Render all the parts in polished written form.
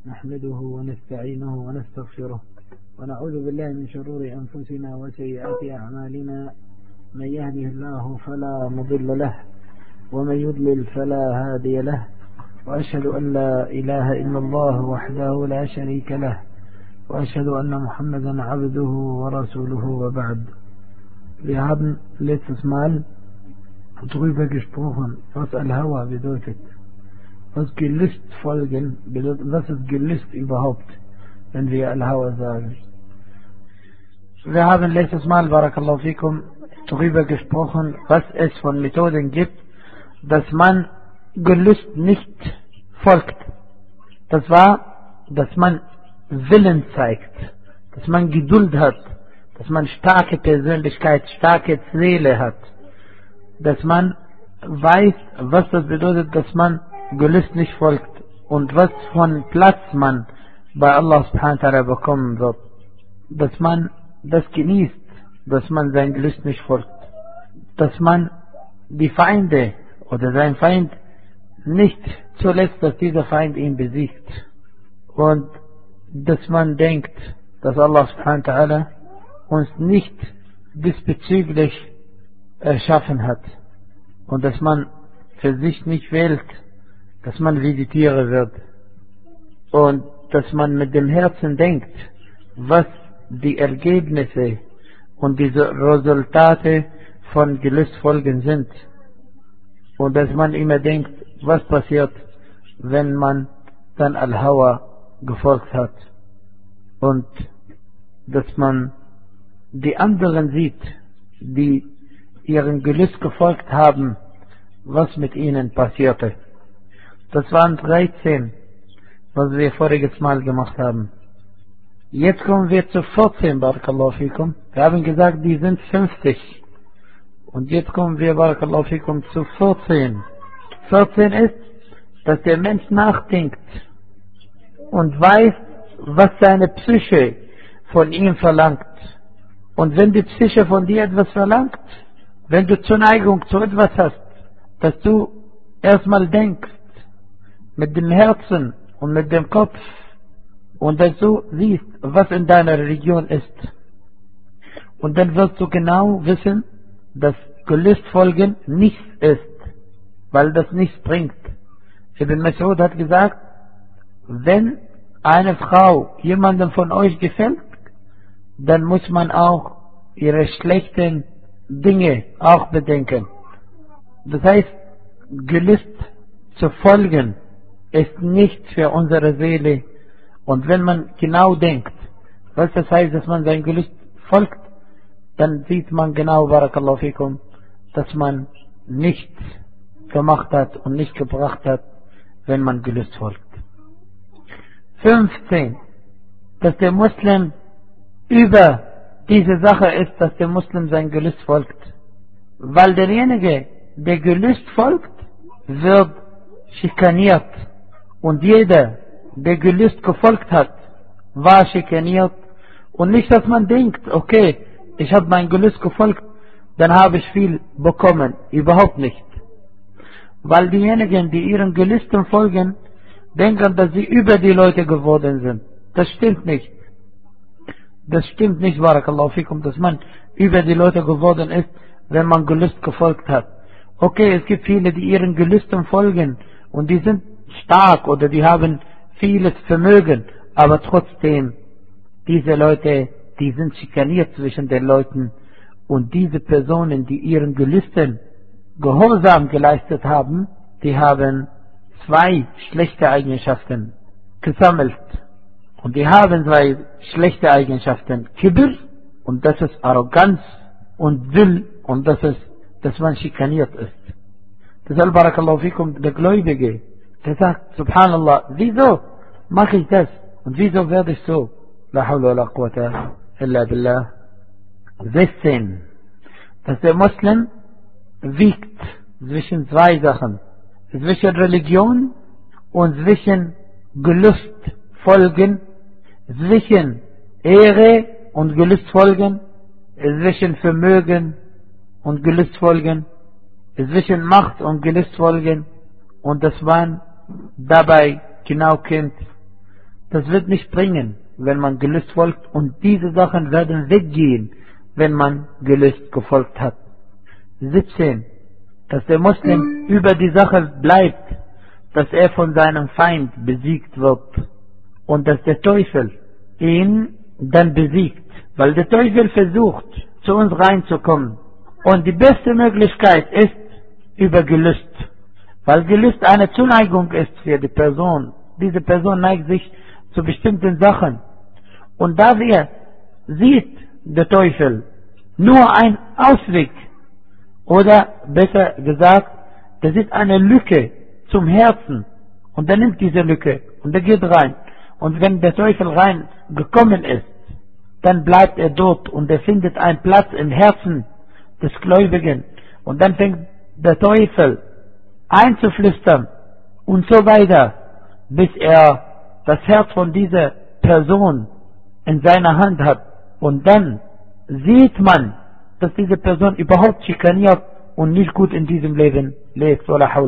نحمده ونستعينه ونستغفره ونعوذ بالله من شرور أنفسنا وسيئات أعمالنا. من يهده الله فلا مضل له ومن يضلل فلا هادي له، وأشهد أن لا إله إلا الله وحده لا شريك له، وأشهد أن محمدا عبده ورسوله. وبعد. Wir haben letztes Mal darüber gesprochen, was Al-Hawa bedeutet, was Gelüst folgen bedeutet, was ist Gelüst überhaupt, wenn wir Al-Hawa sagen. Wir haben letztes Mal, Barakallahu fikum, darüber gesprochen, was es von Methoden gibt, dass man Gelüst nicht folgt. Das war, dass man Willen zeigt, dass man Geduld hat, dass man starke Persönlichkeit, starke Seele hat, dass man weiß, was das bedeutet, dass man Gelüst nicht folgt und was von Platz man bei Allah subhanahu wa ta'ala bekommen wird, dass man das genießt, dass man sein Gelüst nicht folgt, dass man die Feinde oder sein Feind nicht zulässt, dass dieser Feind ihn besiegt, und dass man denkt, dass Allah subhanahu wa ta'ala uns nicht diesbezüglich erschaffen hat und dass man für sich nicht wählt, dass man wie die Tiere wird, und dass man mit dem Herzen denkt, was die Ergebnisse und diese Resultate von Gelüstfolgen sind, und dass man immer denkt, was passiert, wenn man dann Al-Hawa gefolgt hat, und dass man die anderen sieht, die ihren Gelüst gefolgt haben, was mit ihnen passierte. Das waren 13, was wir voriges Mal gemacht haben. Jetzt kommen wir zu 14, Barakallahu fikum. Wir haben gesagt, die sind 50. Und jetzt kommen wir, Barakallahu fikum, zu 14. 14 ist, dass der Mensch nachdenkt und weiß, was seine Psyche von ihm verlangt. Und wenn die Psyche von dir etwas verlangt, wenn du Zuneigung zu etwas hast, dass du erstmal denkst mit dem Herzen und mit dem Kopf, und dass du siehst, was in deiner Religion ist. Und dann wirst du genau wissen, dass Gelüstfolgen nichts ist, weil das nichts bringt. Ibn Mas'ud hat gesagt, wenn eine Frau jemandem von euch gefällt, dann muss man auch ihre schlechten Dinge auch bedenken. Das heißt, Gelüst zu folgen ist nicht für unsere Seele. Und wenn man genau denkt, was das heißt, dass man sein Gelüst folgt, dann sieht man genau, Barakallahu fikum, dass man nichts gemacht hat und nicht gebracht hat, wenn man Gelüst folgt. 15. Dass der Muslim über diese Sache ist, dass der Muslim sein Gelüst folgt. Weil derjenige, der Gelüst folgt, wird schikaniert. Und jeder, der Gelüst gefolgt hat, war schikaniert. Und nicht, dass man denkt, okay, ich habe mein Gelüst gefolgt, dann habe ich viel bekommen. Überhaupt nicht. Weil diejenigen, die ihren Gelüsten folgen, denken, dass sie über die Leute geworden sind. Das stimmt nicht. Das stimmt nicht, Barakallahu fikum, dass man über die Leute geworden ist, wenn man Gelüst gefolgt hat. Okay, es gibt viele, die ihren Gelüsten folgen und die sind stark oder die haben vieles Vermögen, aber trotzdem, diese Leute, die sind schikaniert zwischen den Leuten, und diese Personen, die ihren Gelüsten Gehorsam geleistet haben, die haben 2 schlechte Eigenschaften gesammelt. Und die haben 2 schlechte Eigenschaften. Kibr, und das ist Arroganz, und Will, und das ist, dass man schikaniert ist. Deshalb, Barakallahu fikum, der Gläubige, der sagt, Subhanallah, wieso mache ich das? Und wieso werde ich so? La hawla wa la quwwata illa billah. 16. Dass der Muslim wiegt zwischen 2 Sachen. Zwischen Religion und zwischen Gelüst folgen, zwischen Ehre und Gelüst folgen, zwischen Vermögen und Gelüst folgen, zwischen Macht und Gelüst folgen, und dass man dabei genau kennt, Das wird nicht bringen, wenn man Gelüst folgt, und diese Sachen werden weggehen, wenn man Gelüst gefolgt hat. 17. Dass der Muslim über die Sache bleibt, dass er von seinem Feind besiegt wird und dass der Teufel ihn dann besiegt, weil der Teufel versucht, zu uns reinzukommen. Und die beste Möglichkeit ist über Gelüst, weil Gelüst eine Zuneigung ist für die Person. Diese Person neigt sich zu bestimmten Sachen. Und da sieht der Teufel nur einen Ausweg, oder besser gesagt, der sieht eine Lücke zum Herzen, und er nimmt diese Lücke und er geht rein. Und wenn der Teufel rein gekommen ist, dann bleibt er dort und er findet einen Platz im Herzen des Gläubigen. Und dann fängt der Teufel einzuflüstern und so weiter, bis er das Herz von dieser Person in seiner Hand hat. Und dann sieht man, dass diese Person überhaupt schikaniert und nicht gut in diesem Leben lebt.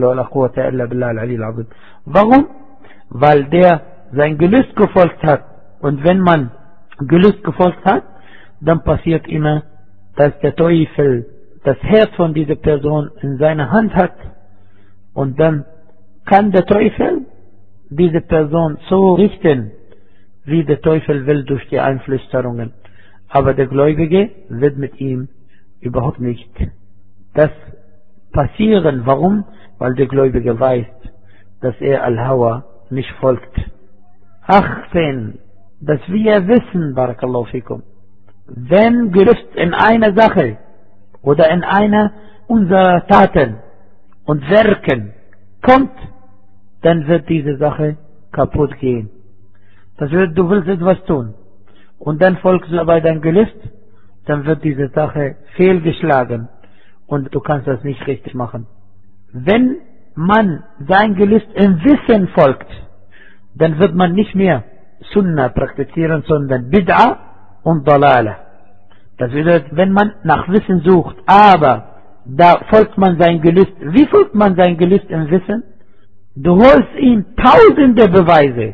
Warum? Weil der sein Gelüst gefolgt hat. Und wenn man Gelüst gefolgt hat, dann passiert immer, dass der Teufel das Herz von dieser Person in seiner Hand hat. Und dann kann der Teufel diese Person so richten, wie der Teufel will, durch die Einflüsterungen. Aber der Gläubige wird mit ihm überhaupt nicht das passieren. Warum? Weil der Gläubige weiß, dass er Al-Hawa nicht folgt. 18. Dass wir wissen, Barakallahu fikum, wenn Gelüst in einer Sache oder in einer unserer Taten und Werken kommt, dann wird diese Sache kaputt gehen. Das wird, du willst etwas tun und dann folgst du bei deinem Gelüst, dann wird diese Sache fehlgeschlagen und du kannst das nicht richtig machen. Wenn man sein Gelüst im Wissen folgt, dann wird man nicht mehr Sunnah praktizieren, sondern Bid'a und Dalala. Das bedeutet, wenn man nach Wissen sucht, aber da folgt man sein Gelüst. Wie folgt man sein Gelüst im Wissen? Du holst ihm tausende Beweise.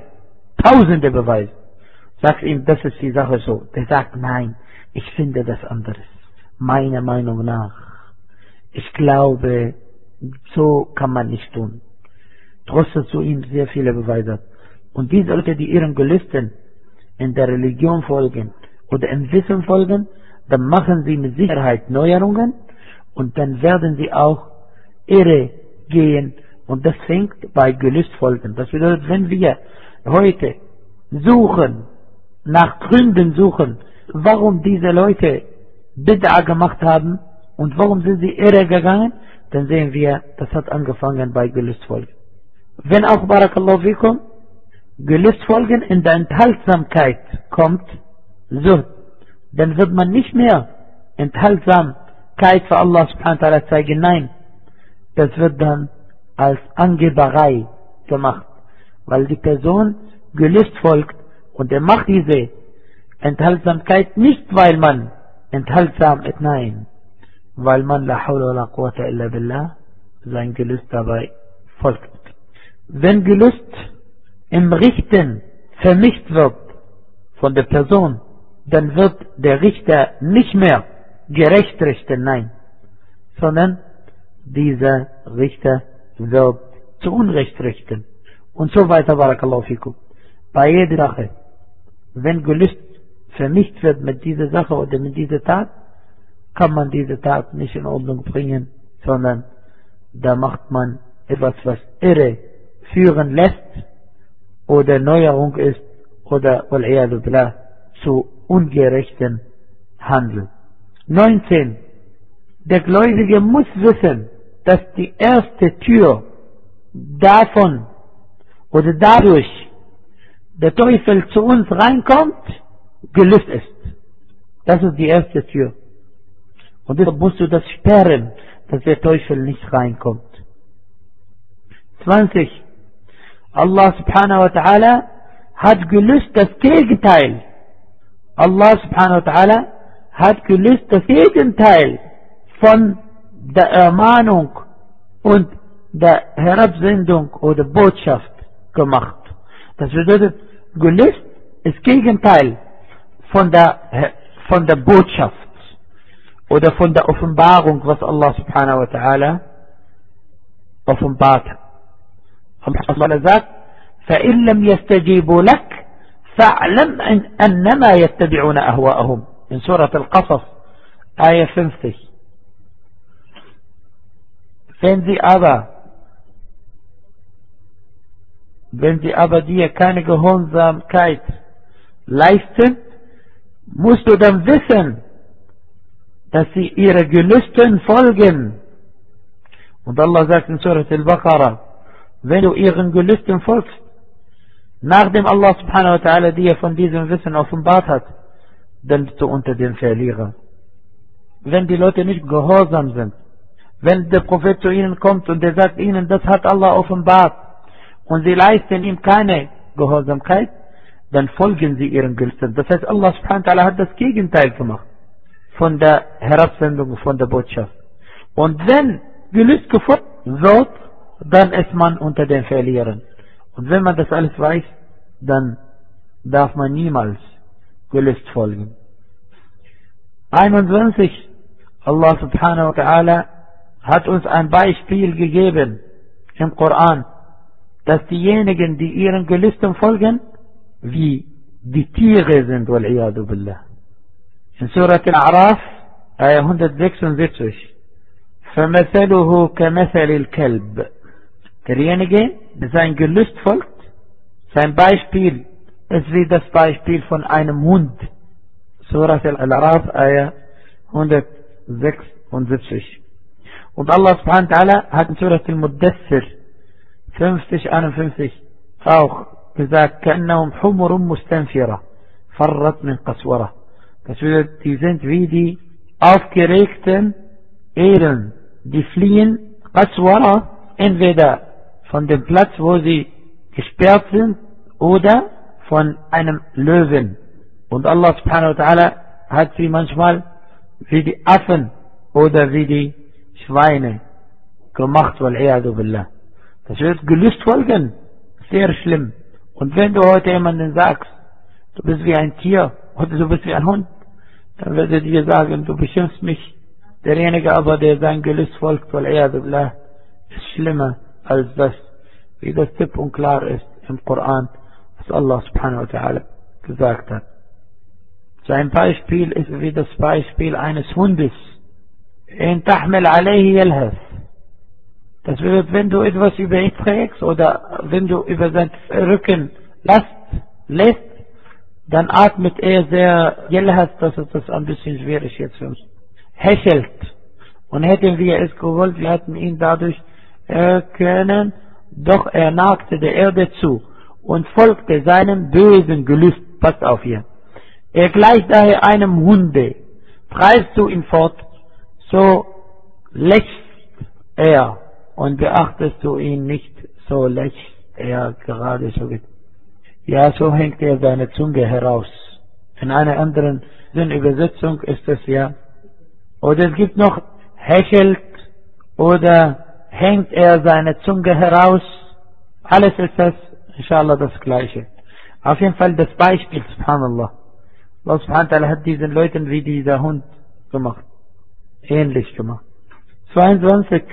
Sagst ihm, das ist die Sache so. Der sagt, nein, ich finde das anderes. Meiner Meinung nach. Ich glaube, so kann man nicht tun. Trotzdem du ihm sehr viele Beweise. Und diese Leute, die ihren Gelüsten in der Religion folgen oder im Wissen folgen, dann machen sie mit Sicherheit Neuerungen und dann werden sie auch irre gehen. Und das fängt bei Gelüst folgen. Das bedeutet, wenn wir heute suchen, nach Gründen suchen, warum diese Leute Bid'a gemacht haben und warum sind sie irre gegangen, dann sehen wir, das hat angefangen bei Gelüst folgen. Wenn auch, Barakallahu fikum, Gelüst folgen in der Enthaltsamkeit kommt, so, dann wird man nicht mehr Enthaltsamkeit für Allah subhanahu wa ta'ala zeigen. Nein, das wird dann als Angeberei gemacht, weil die Person Gelüst folgt und er macht diese Enthaltsamkeit nicht, weil man enthaltsam ist, nein, weil man la hawla wa la quwwata illa billah sein Gelüst dabei folgt. Wenn Gelüst im Richten vermischt wird von der Person, dann wird der Richter nicht mehr gerecht richten, nein, sondern dieser Richter wird zu Unrecht richten. Und so weiter, Barakallahu fikum. Bei jeder Sache, wenn Gelüst vermischt wird mit dieser Sache oder mit dieser Tat, kann man diese Tat nicht in Ordnung bringen, sondern da macht man etwas, was irre führen lässt oder Neuerung ist oder wal-iyadu billah zu ungerechten Handel. 19. Der Gläubige muss wissen, dass die erste Tür davon oder dadurch der Teufel zu uns reinkommt, Gelüst ist. Das ist die erste Tür. Und deshalb musst du das sperren, dass der Teufel nicht reinkommt. 20. Allah subhanahu wa ta'ala hat Gelüst das Gegenteil. Allah subhanahu wa ta'ala hat Gelüst das Gegenteil von der Ermahnung und der Herabsendung oder Botschaft gemacht. Das bedeutet, Gelüst ist Gegenteil von der Botschaft oder von der Offenbarung, was Allah subhanahu wa ta'ala offenbart hat. Allah sagt, فَإِن لَمْ يَسْتَجِيبُوا لَكَ فَاعْلَمْ أَنَّمَا يَتَّبِعُونَ أَهْوَاءَهُم in Surah Al-Qasas, Ayah 50. Wenn sie aber dir keine Gehorsamkeit leisten, musst du dann wissen, dass sie ihre Gelüsten folgen. Und Allah sagt in Surah Al-Baqarah, wenn du ihren Gelüsten folgst, nachdem Allah subhanahu wa ta'ala dir von diesem Wissen offenbart hat, dann bist du unter den Verlierern. Wenn die Leute nicht gehorsam sind, wenn der Prophet zu ihnen kommt und der sagt ihnen, das hat Allah offenbart, und sie leisten ihm keine Gehorsamkeit, dann folgen sie ihren Gelüsten. Das heißt, Allah subhanahu wa ta'ala hat das Gegenteil gemacht von der Herabsendung, von der Botschaft. Und wenn Gelüst gefolgt wird, dann ist man unter den Verlierern. Und wenn man das alles weiß, dann darf man niemals Gelüst folgen. 21. Allah subhanahu wa ta'ala hat uns ein Beispiel gegeben im Koran, dass diejenigen, die ihren Gelüsten folgen, wie die Tiere sind, wal-iyadu billah. In Surah Al-A'raf, Ayah 176, فَمَثَلُهُ كَمَثَلِ الْكَلْبِ. Derjenige, der sein Gelüst folgt, sein Beispiel ist wie das Beispiel von einem Hund. Surah Al-A'raf, Ayah 176. Und Allah subhanahu wa ta'ala hat in Surah Al-Muddassir 50-51 auch gesagt, كَأَنَّهُمْ حُمُرٌ مُسْتَنْفِرَةٌ فَرَّتْ مِنْ قَسْوَرَةٍ. Das bedeutet, die sind wie die aufgeregten Ehren, die fliehen, Qaswara, entweder von dem Platz, wo sie gesperrt sind, oder von einem Löwen. Und Allah subhanahu wa ta'ala hat sie manchmal wie die Affen oder wie die Schweine gemacht, wal-iyadu billah. Das wird Gelüst folgen, sehr schlimm. Und wenn du heute jemanden sagst, du bist wie ein Tier oder du bist wie ein Hund, dann wird er dir sagen, du beschimpfst mich. Derjenige aber, der sein Gelüst folgt, wal-iyadu billah, ist schlimmer als das, wie das tipp und klar ist im Koran, was Allah subhanahu wa ta'ala gesagt hat. Sein Beispiel ist wie das Beispiel eines Hundes. In tahmil alayhi yalhas. Das bedeutet, wenn du etwas über ihn trägst oder wenn du über seinen Rücken lässt, dann atmet er sehr yalhas, das ist das ein bisschen schwierig jetzt für uns. Hechelt. Und hätten wir es gewollt, wir hätten ihn dadurch können, doch er nagte der Erde zu und folgte seinem bösen Gelüst. Passt auf hier. Er gleicht daher einem Hunde. Treibst du ihn fort, so lächst er, und beachtest du ihn nicht, so lächst er gerade so. Ja, so hängt er seine Zunge heraus. In einer anderen Sinnübersetzung ist es ja. Oder es gibt noch hechelt oder hängt er seine Zunge heraus. Alles ist das, inshallah, das Gleiche. Auf jeden Fall das Beispiel, subhanallah. Allah subhanahu wa ta'ala hat diesen Leuten wie dieser Hund gemacht. Ähnlich gemacht. 22.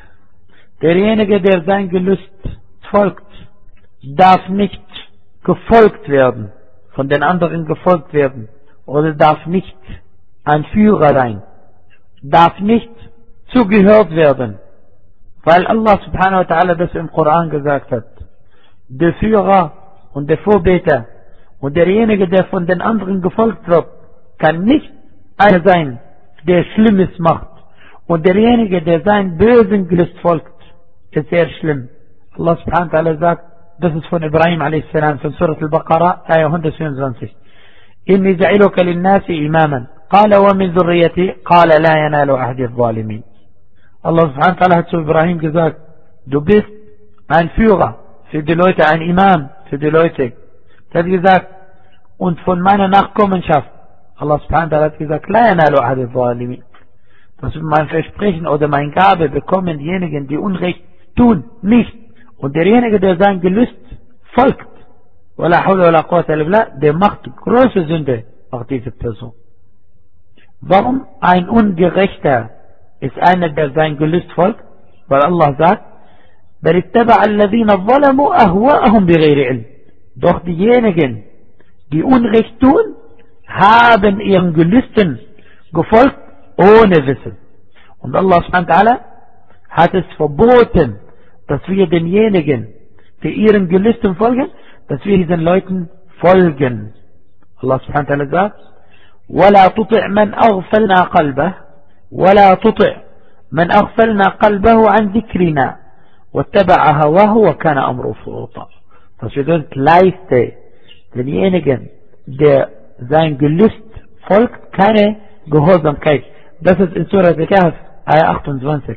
Derjenige, der sein Gelüst folgt, darf nicht gefolgt werden, von den anderen gefolgt werden, oder darf nicht ein Führer sein, darf nicht zugehört werden, weil Allah subhanahu wa ta'ala das im Koran gesagt hat. Der Führer und der Vorbeter und derjenige, der von den anderen gefolgt wird, kann nicht einer sein, der Schlimmes macht. Und derjenige, der seinen bösen Gelüst folgt, ist sehr schlimm. Allah subhanahu wa ta'ala sagt, das ist von Ibrahim a.s. von Surah Al-Baqarah, Ayah 124. إِنِّي جَعِلُكَ لِلنَّاسِ إِمَامًا قَالَ وَمِنْ ذُرِّيَّتِي قَالَ لَا يَنَالُ عَهْدِ الظَّالِمِينَ. Allah subhanahu wa ta'ala hat zu Ibrahim gesagt, du bist ein Führer für die Leute, ein Imam für die Leute. Er hat gesagt, und von meiner Nachkommenschaft, Allah subhanahu wa ta'ala hat gesagt, لَا يَنَالُ عَهْدِ الظَّالِمِينَ. Das ist mein Versprechen oder mein Gabe bekommen diejenigen, die Unrecht tun, nicht. Und derjenige, der sein Gelüst folgt, Wala hawla wala quwwata illa billah, der macht große Sünde, auch diese Person. Warum ein Ungerechter ist einer, der sein Gelüst folgt? Weil Allah sagt, بل اتبع الذين ظلموا أهواءهم بغير علم. Doch diejenigen, die Unrecht tun, haben ihren Gelüsten gefolgt, ohne Wissen. Und Allah subhanahu wa ta'ala hat es verboten, dass wir denjenigen, die ihren Gelüsten folgen, dass wir diesen Leuten folgen. Allah subhanahu wa ta'ala sagt, ولا تطع من أغفلنا قلبه ولا تطع من أغفلنا قلبه عن ذكرنا واتبع هواه وكان أمره فرطا. Das bedeutet, leiste denjenigen, der sein Gelüst folgt, keine Gehorsamkeit. Das ist in Surah Al-Kahf, Ayah 28.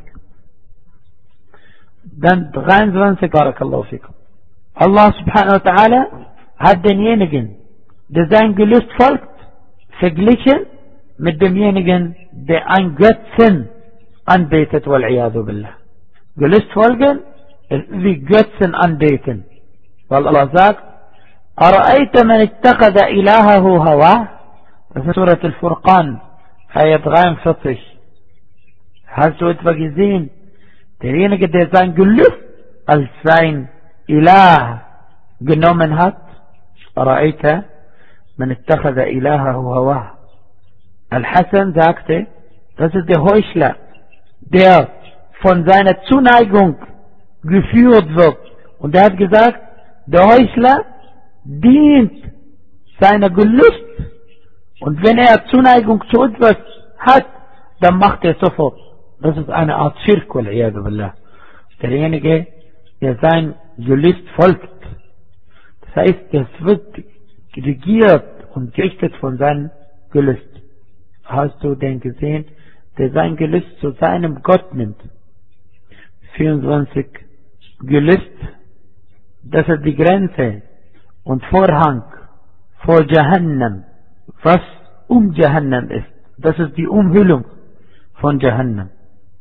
Dann 23, Barakallahu fikum. Allah subhanahu wa ta'ala hat denjenigen, der sein Gelüst folgt, verglichen mit demjenigen, der ein Götzen anbetet, wal-iyadu billah. Gelüst folgen ist wie Götzen anbeten. Weil Allah sagt, أرأيت من اتخذ إلهه هواه. Das ist Surah Al-Furqan, Ayat 43. Hast du etwa gesehen, derjenige, der sein Gelüst als sein Ilah genommen hat? أرأيت من اتخذ إلهه هواه. Al-Hassan sagte, das ist der Heuchler, der von seiner Zuneigung geführt wird. Und er hat gesagt, der Heuchler dient seiner Gelüst. Und wenn er Zuneigung zu etwas hat, dann macht er sofort. Das ist eine Art Schirk, wal-iyadu billah. Derjenige, der sein Gelüst folgt. Das heißt, es wird regiert und gerichtet von seinem Gelüst. Hast du den gesehen, der sein Gelüst zu seinem Gott nimmt? 24. Gelüst, das ist die Grenze und Vorhang vor Jahannam, was Jahannam ist. Das ist die Umhüllung von Jahannam.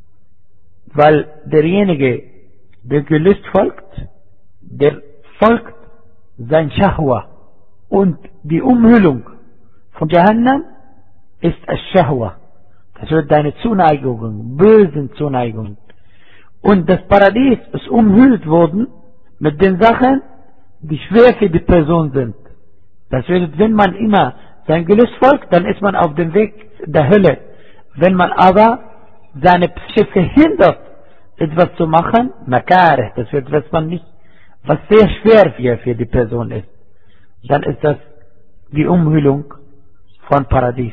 Weil derjenige, der Gelüst folgt, der folgt sein Shahwa. Und die Umhüllung von Jahannam ist Ash-Shahwa. Das wird deine Zuneigungen, bösen Zuneigungen. Und das Paradies ist umhüllt worden mit den Sachen, die schwer für die Person sind. Das bedeutet, wenn man immer sein Gelüst folgt, dann ist man auf dem Weg der Hölle. Wenn man aber seine Psyche verhindert, etwas zu machen, Makareh, das wird, was sehr schwer für die Person ist, dann ist das die Umhüllung von Paradies.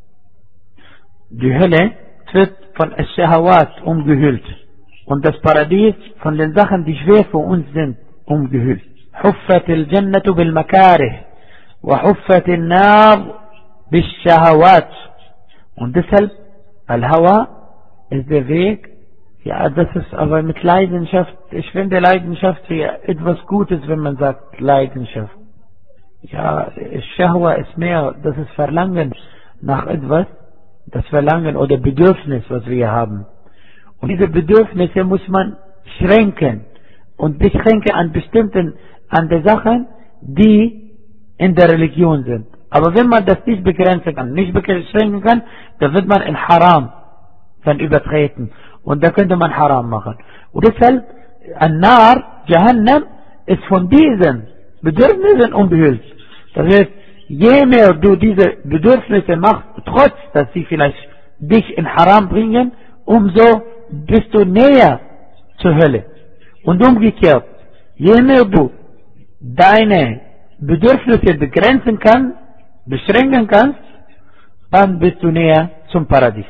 Die Hölle wird von Ash-Shahawat umgehüllt und das Paradies von den Sachen, die schwer für uns sind, umgehüllt. حفت الجنة بالمكاره وحفت النار بالشهوات. Und deshalb, Al-Hawa ist der Weg, ja, das ist aber mit Leidenschaft, ich finde Leidenschaft für etwas Gutes, wenn man sagt Leidenschaft. Ja, Shahwa ist mehr, das ist Verlangen nach etwas, das Verlangen oder Bedürfnis, was wir haben. Und diese Bedürfnisse muss man schränken und beschränken an den Sachen, die in der Religion sind. Aber wenn man das nicht begrenzen kann, nicht beschränken kann, dann wird man in Haram dann übertreten. Und da könnte man Haram machen. Und deshalb, An-Nar, Jahannam, ist von diesen Bedürfnissen umhüllt. Das heißt, je mehr du diese Bedürfnisse machst, trotz dass sie vielleicht dich in Haram bringen, umso bist du näher zur Hölle. Und umgekehrt, je mehr du deine Bedürfnisse begrenzen kannst, beschränken kannst, dann bist du näher zum Paradies.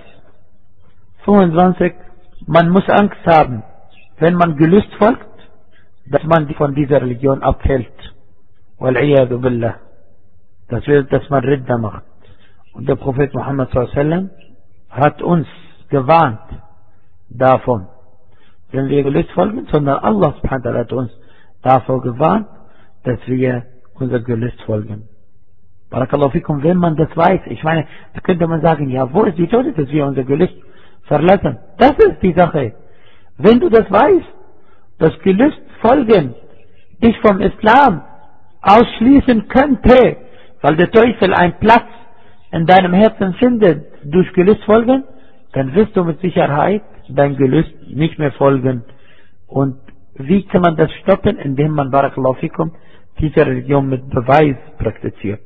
25. Man muss Angst haben, wenn man Gelüst folgt, dass man von dieser Religion abfällt. Wal-iyadu billah. Das wird, dass man Ridda macht. Und der Prophet Muhammad s.a.w. hat uns gewarnt davon, wenn wir Gelüst folgen, sondern Allah subhanahu wa ta'ala hat uns davor gewarnt, dass wir unser Gelüst folgen. Barakallahu fikum, wenn man das weiß, ich meine, da könnte man sagen, ja, wo ist die Tode, dass wir unser Gelüst verlassen? Das ist die Sache. Wenn du das weißt, das Gelüst folgen dich vom Islam ausschließen könnte, weil der Teufel einen Platz in deinem Herzen findet durch Gelüst folgen, dann wirst du mit Sicherheit dein Gelüst nicht mehr folgen. Und wie kann man das stoppen? Indem man, Barakallahu fikum, diese Religion mit Beweis praktiziert.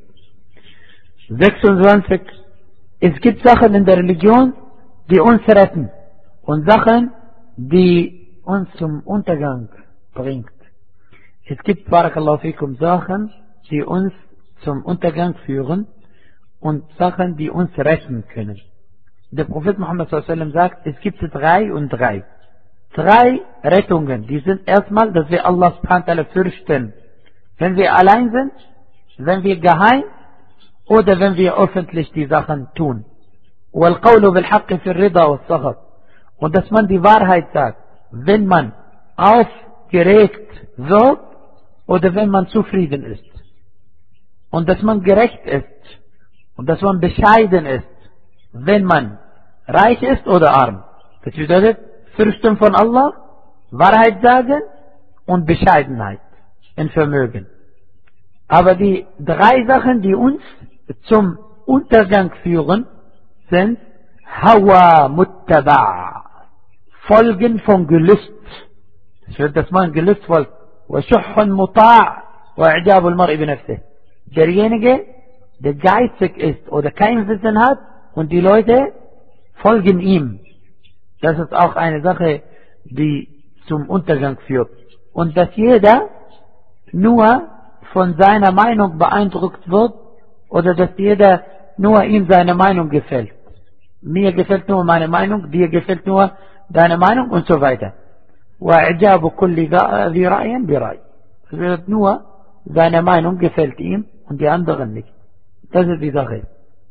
26. Es gibt Sachen in der Religion, die uns retten. Und Sachen, die uns zum Untergang bringt. Es gibt, Barakallahu fikum, Sachen, die uns zum Untergang führen und Sachen, die uns retten können. Der Prophet Muhammad s.a.w. sagt, es gibt 3 und 3. 3 Rettungen, die sind erstmal, dass wir Allah s.a.w. fürchten. Wenn wir allein sind, wenn wir geheim oder wenn wir öffentlich die Sachen tun. وَالْقَوْلُ بِالْحَقِّ فِي الرِّضَى وَالسَّخَطِ. Und dass man die Wahrheit sagt, wenn man aufgeregt wird oder wenn man zufrieden ist. Und dass man gerecht ist und dass man bescheiden ist, wenn man reich ist oder arm. Das bedeutet, Fürchten von Allah, Wahrheit sagen und Bescheidenheit in Vermögen. Aber die 3 Sachen, die uns zum Untergang führen, sind Hawa Muttaba, Folgen von Gelüst. Das wird, dass man Gelüst folgt. وَشُحٌ مُطَاعٌ وَإِعْجَابُ الْمَرْءِ بِنَفْسِهِ. Derjenige, der geizig ist oder kein Wissen hat und die Leute folgen ihm. Das ist auch eine Sache, die zum Untergang führt. Und dass jeder nur von seiner Meinung beeindruckt wird oder dass jeder nur ihm seine Meinung gefällt. Mir gefällt nur meine Meinung, dir gefällt nur deine Meinung und so weiter. وَإِعْجَابُ كُلِّ ذِي رَأْيٍ بِرَأْيٍ. Es wird nur seine Meinung gefällt ihm und die anderen nicht. Das ist die Sache.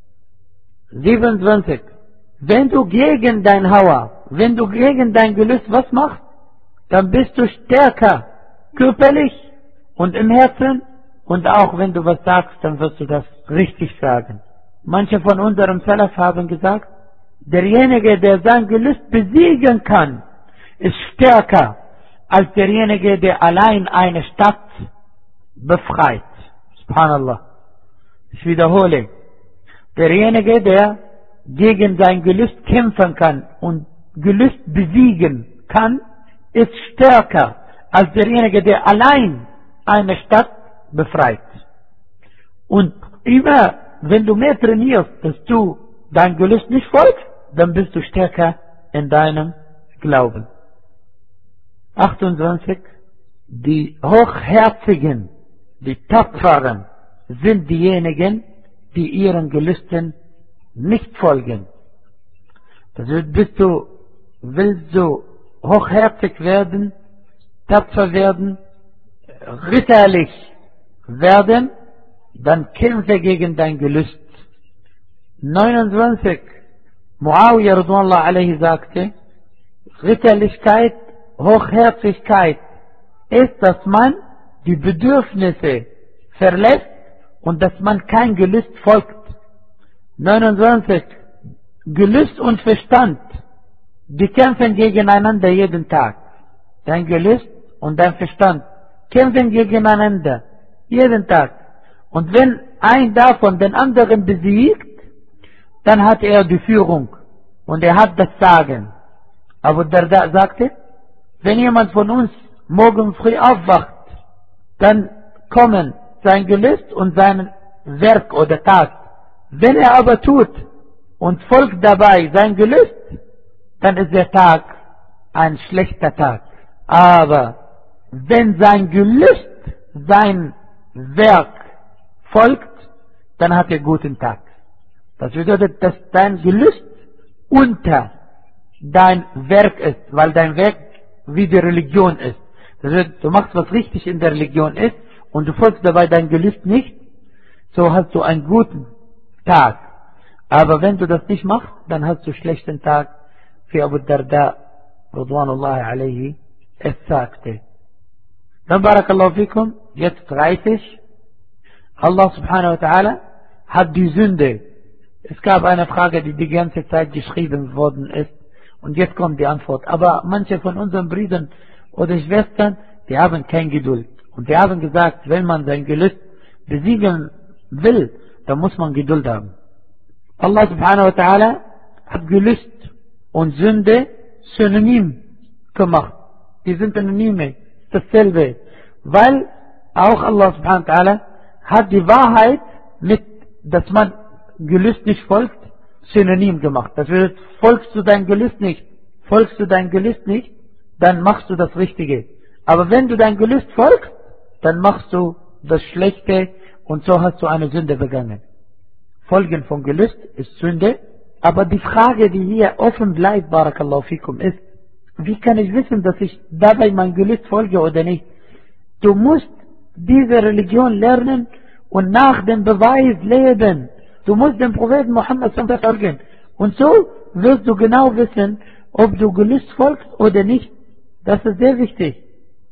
27. Wenn du gegen dein Hawa, wenn du gegen dein Gelüst was machst, dann bist du stärker, körperlich und im Herzen. Und auch wenn du was sagst, dann wirst du das richtig sagen. Manche von unserem Salaf haben gesagt, derjenige, der sein Gelüst besiegen kann, ist stärker als derjenige, der allein eine Stadt befreit. Subhanallah. Ich wiederhole. Derjenige, der gegen sein Gelüst kämpfen kann und Gelüst besiegen kann, ist stärker als derjenige, der allein eine Stadt befreit. Und immer, wenn du mehr trainierst, dass du dein Gelüst nicht folgst, dann bist du stärker in deinem Glauben. 28. Die Hochherzigen, die Tapferen sind diejenigen, die ihren Gelüsten nicht folgen. Das heißt, willst du hochherzig werden, tapfer werden, ritterlich werden, dann kämpfe gegen dein Gelüst. 29. Muawiyah radhiyallahu anhu sagte, Ritterlichkeit, Hochherzigkeit ist, dass man die Bedürfnisse verlässt und dass man kein Gelüst folgt. 29. Gelüst und Verstand, die kämpfen gegeneinander jeden Tag. Dein Gelüst und dein Verstand kämpfen gegeneinander jeden Tag. Und wenn ein davon den anderen besiegt, dann hat er die Führung und er hat das Sagen. Abu Darda sagte, wenn jemand von uns morgen früh aufwacht, dann kommen sein Gelüst und sein Werk oder Tat. Wenn er aber tut und folgt dabei sein Gelüst, dann ist der Tag ein schlechter Tag. Aber wenn sein Gelüst sein Werk folgt, dann hat er guten Tag. Das bedeutet, dass dein Gelüst unter dein Werk ist, weil dein Werk wie die Religion ist. Das bedeutet, du machst, was richtig in der Religion ist und du folgst dabei dein Gelüst nicht, so hast du einen guten Tag. Aber wenn du das nicht machst, dann hast du einen schlechten Tag, wie Abu Darda radwanullahi alayhi es sagte. Dann barakallahu fikum, jetzt 30. Allah subhanahu wa ta'ala hat die Sünde. Es gab eine Frage, die die ganze Zeit geschrieben worden ist. Und jetzt kommt die Antwort. Aber manche von unseren Brüdern oder Schwestern, die haben keine Geduld. Und die haben gesagt, wenn man sein Gelüst besiegen will, dann muss man Geduld haben. Allah subhanahu wa ta'ala hat Gelüst und Sünde synonym gemacht. Die sind Synonyme, dasselbe. Weil auch Allah subhanahu wa ta'ala hat die Wahrheit mit, dass man Gelüst nicht folgt, synonym gemacht. Das bedeutet, folgst du dein Gelüst nicht, dann machst du das Richtige. Aber wenn du dein Gelüst folgst, dann machst du das Schlechte und so hast du eine Sünde begangen. Folgen von Gelüst ist Sünde, aber die Frage, die hier offen bleibt, Barakallahu fikum, ist, wie kann ich wissen, dass ich dabei mein Gelüst folge oder nicht? Du musst diese Religion lernen und nach dem Beweis leben. Du musst dem Propheten Muhammad folgen. Und so wirst du genau wissen, ob du Gelüst folgst oder nicht. Das ist sehr wichtig.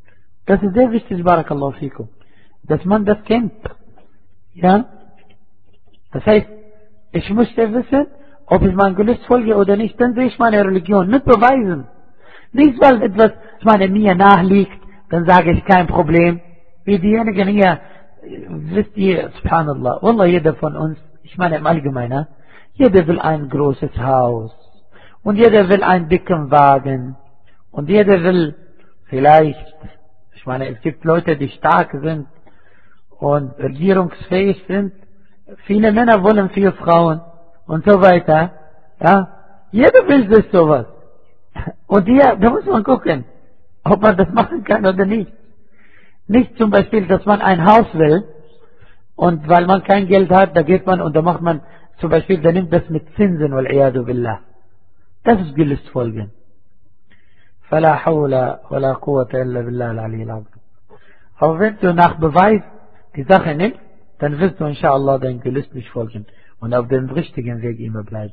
Barakallahu fikum. Dass man das kennt. Ja? Das heißt, ich möchte wissen, ob ich mein Gelüst folge oder nicht. Dann sehe ich meine Religion mit Beweisen. Nicht, weil etwas mir nachliegt, dann sage ich kein Problem. Wie diejenigen hier, wisst ihr, subhanallah, Wallah, jeder von uns, im Allgemeinen, jeder will ein großes Haus. Und jeder will einen dicken Wagen. Und jeder will vielleicht, es gibt Leute, die stark sind und regierungsfähig sind. Viele Männer wollen 4 Frauen und so weiter. Ja, jeder will sich sowas. Und hier, da muss man gucken, ob man das machen kann oder nicht. Nicht zum Beispiel, dass man ein Haus will und weil man kein Geld hat, da geht man und da macht man zum Beispiel, da nimmt das mit Zinsen, wal-iyadu billah. Das ist Gelüst folgen. فلا حول ولا قوة إلا بالله العلي العظيم. Aber wenn du nach Beweis die Sache nimmst, dann wirst du inshallah dein Gelüst nicht folgen und auf dem richtigen Weg immer bleiben.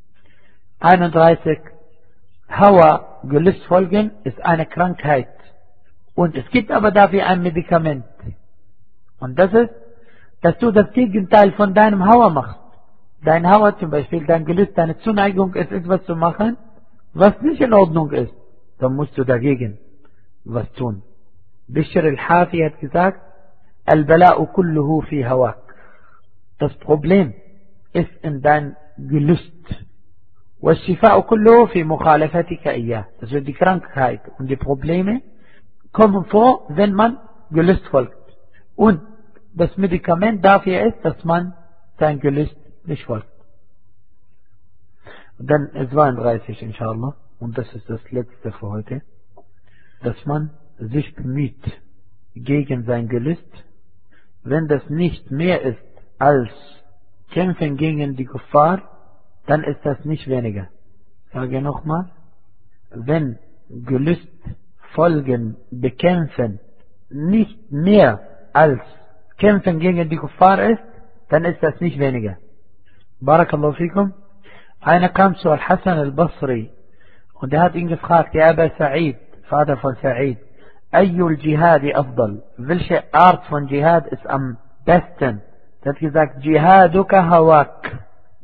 31. Hawa, Gelüst folgen, ist eine Krankheit. Und es gibt aber dafür ein Medikament. Und das ist, dass du das Gegenteil von deinem Hawa machst. Dein Hawa zum Beispiel, dein Gelüst, deine Zuneigung ist etwas zu machen, was nicht in Ordnung ist. Dann musst du dagegen was tun. Bishr al-Hafi hat gesagt, Al-Bala'u kulluhu fi hawak. Das Problem ist in dein Gelüst. Was-Shifa'u kulluhu fi mukhalafatika iyyah. Das wird die Krankheit und die Probleme kommen vor, wenn man Gelüst folgt. Und das Medikament dafür ist, dass man sein Gelüst nicht folgt. Und dann 32 inshallah. Und das ist das letzte für heute. Dass man sich bemüht gegen sein Gelüst. Wenn das nicht mehr ist als Kämpfen gegen die Kuffar, dann ist das nicht weniger. Ich sage nochmal, wenn Gelüst, Folgen, Bekämpfen nicht mehr als Kämpfen gegen die Kuffar ist, dann ist das nicht weniger. Barakallahu fikum. Einer kam zu Al-Hassan al-Basri und er hat ihn gefragt, ja Aba Sa'id, Vater von Sa'id, Ayyul Jihadi afdal, welche Art von Jihad ist am besten? Er hat gesagt, Jihaduka hawak,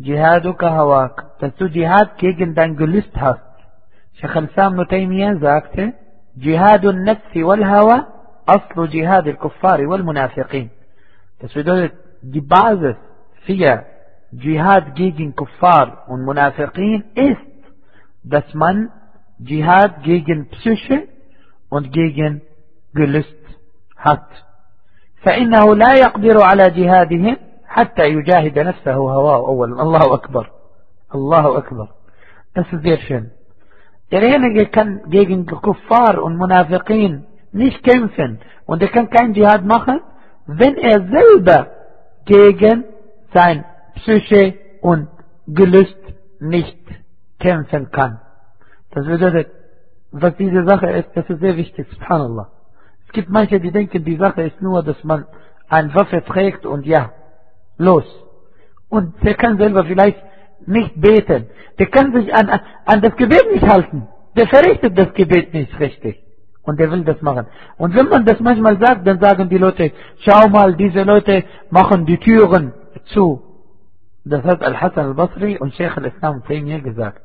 dass du Jihad gegen dein Gelüst hast. Sheikh al-Islam Ibn Taymiyyah sagte, Jihadun Nafsi wal Hawa, Aslu Jihad al-Kuffari wal Munafiqin. Das bedeutet, die Basis für Jihad gegen Kuffar und Munafiqin ist, dass man Jihad gegen Psyche und gegen Gelüst hat. فإنه لا يقدر على جهادهم حتى يجاهد نفسه هواه أولا. الله أكبر. الله أكبر. Das ist sehr schön. Derjenige kann gegen Kuffar und Munafiqin nicht kämpfen und er kann kein Jihad machen, wenn er selber gegen sein Psyche und Gelüst nicht kämpfen kann. Das bedeutet, was diese Sache ist, das ist sehr wichtig, subhanallah. Es gibt manche, die denken, die Sache ist nur, dass man eine Waffe trägt und ja, los. Und der kann selber vielleicht nicht beten. Der kann sich an das Gebet nicht halten. Der verrichtet das Gebet nicht richtig. Und der will das machen. Und wenn man das manchmal sagt, dann sagen die Leute, schau mal, diese Leute machen die Türen zu. Das hat Al-Hassan al-Basri und Sheikh al-Islam Taymiyyah gesagt.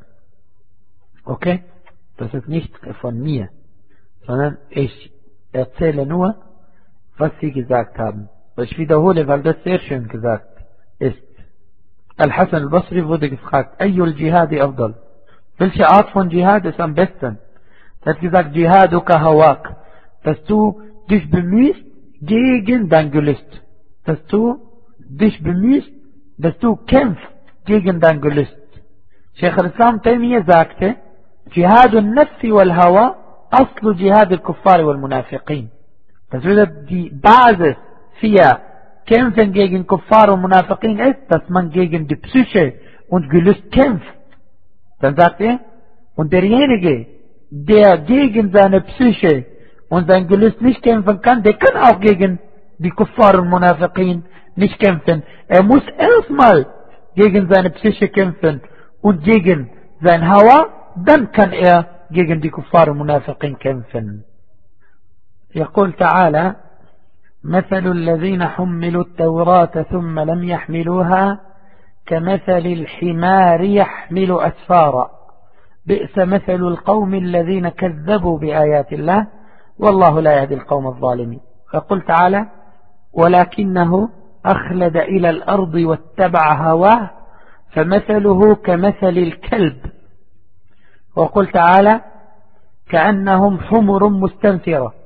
Okay? Das ist nicht von mir, sondern ich erzähle nur was sie gesagt haben. Ich wiederhole, weil das sehr schön gesagt ist. Al-Hassan al-Basri wurde gefragt, Ayyul Jihadi afdal? Welche Art von Jihad ist am besten? Er hat gesagt, Jihaduka hawak, dass du dich bemühst gegen dein Gelüst. Dass du dich bemühst, dass du kämpfst gegen dein Gelüst. Sheikh al-Islam Taymiyyah sagte, Jihad al-Nafsi wal-Hawa, aslu Jihad al-Kuffari wal-Munafiqin. Das würde die Basis für Kämpfen gegen Kuffar und Munafiqin ist, dass man gegen die Psyche und Gelüst kämpft. Dann sagt er, und derjenige, der gegen seine Psyche und sein Gelüst nicht kämpfen kann, der kann auch gegen die Kuffar und Munafiqin nicht kämpfen. Er muss erstmal gegen seine Psyche kämpfen und gegen sein Hawa, dann kann er gegen die Kuffar und Munafiqin kämpfen. يقول تعالى مثل الذين حملوا التوراة ثم لم يحملوها كمثل الحمار يحمل أسفارا بئس مثل القوم الذين كذبوا بآيات الله والله لا يهدي القوم الظالمين. يقول تعالى ولكنه أخلد إلى الأرض واتبع هواه فمثله كمثل الكلب. وقل تعالى كأنهم حمر مستنفرة